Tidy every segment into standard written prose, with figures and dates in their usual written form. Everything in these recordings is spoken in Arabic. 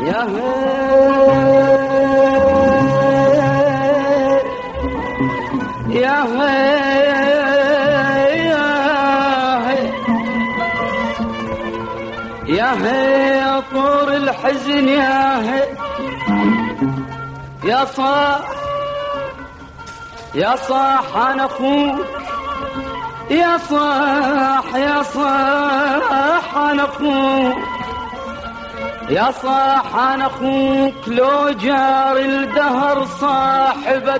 يا هي طور الحزن يا صاح يا صاح انا اخوك يا صاح انا اخوك يا صاح انا اخوك لو جار الدهر صاحبك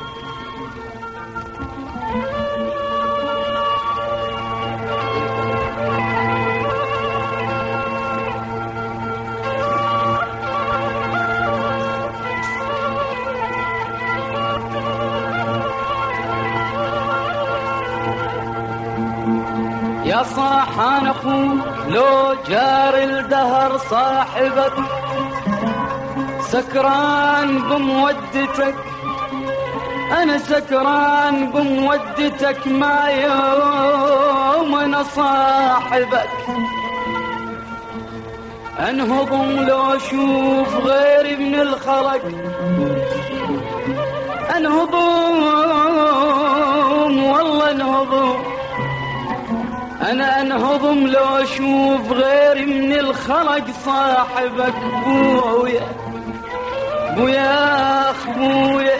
يا صاح انا اخوك لو جار الدهر صاحبك سكران بمودتك انا سكران بمودتك ما يوم انا صاحبك انهضم لو اشوف غيري من الخلق انهضم والله انهضم أنا أنهضم لو أشوف غيري من الخلق صاحبك بويا بويا أخويا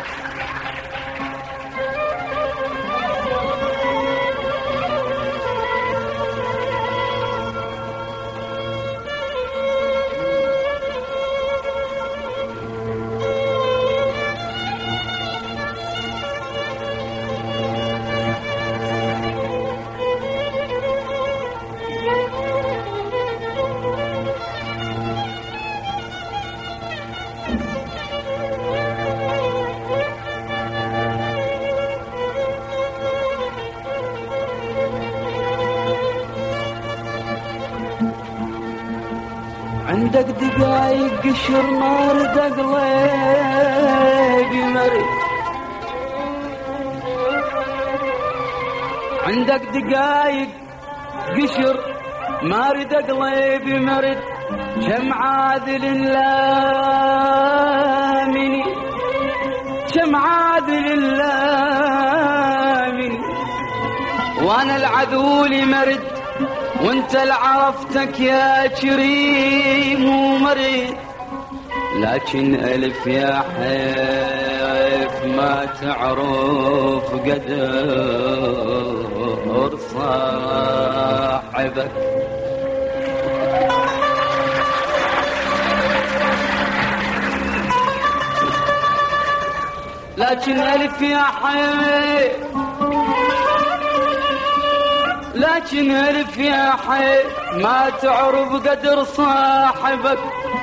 عندك دقايق قشر مارد قلبي مرد عندك دقايق قشر مارد قلبي مرد كم عادل لامني كم عادل لامني وانا العذول مرد وانت العرفتك يا كريم ومريض لكن ألف يا حيف ما تعرف قدر صاحبك لكن ألف يا حيف لكن ألف يا حي ما تعرف قدر صاحبك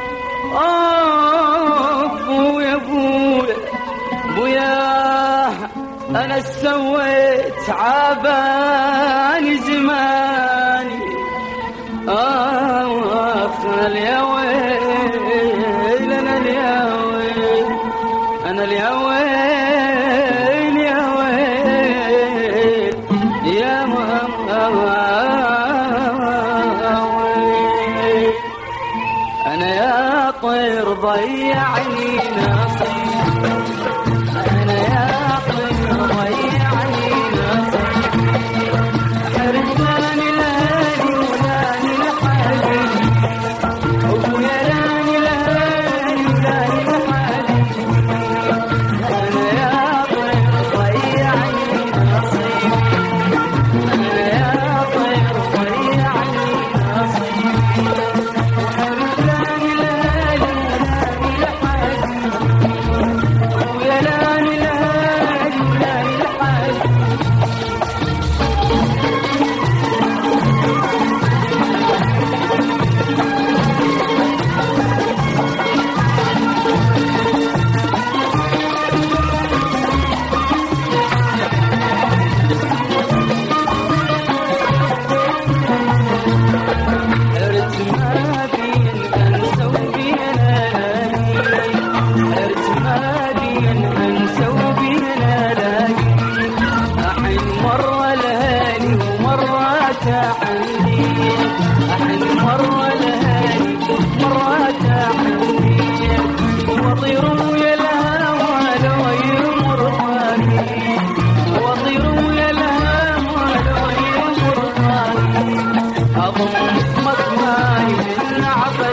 بويا بويا بويا أنا سويت عباني زماني يا ويل أنا يا ويل أنا يا ويل يا ويل يا أنا يا طير ضيعني نصيب أنا يا طير ضيعني نصيب حرماني لاني ولاني لحالي أبويا لاني لاني ولاني لحالي أنا يا طير ضيعني نصيب أنا يا طير ضيعني نصيب العبد